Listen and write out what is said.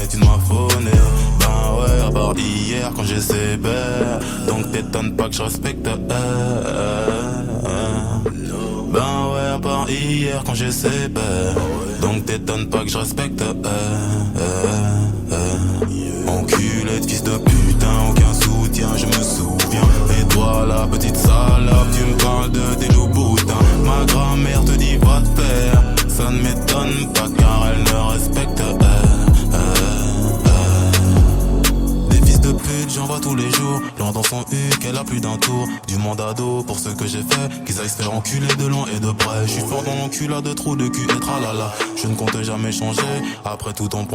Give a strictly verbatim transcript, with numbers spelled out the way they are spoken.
tu ne m'as phoné. Ben ouais, à part hier quand j'ai sévère. Donc t'étonnes pas que je respecte. Euh, euh, euh. Ben ouais, à part hier quand j'ai sévère. Donc t'étonnes pas que je respecte. Euh, euh, euh. Enculé de fils de putain, aucun soutien, je me souviens. Et toi la petite salope, tu me parles de tes loups boutins. Ma grand-mère te dit va te faire. Ça ne m'étonne pas car elle ne respecte. Euh, euh, euh. Des fils de pute j'en vois tous les jours. Loin dans son huc, elle a plus d'un tour. Du monde ado pour ce que j'ai fait. Qu'ils aillent se faire enculer de loin et de près. Je suis fort dans l'enculade de trous de cul et tralala. Je ne compte jamais changer. Après tout ton point.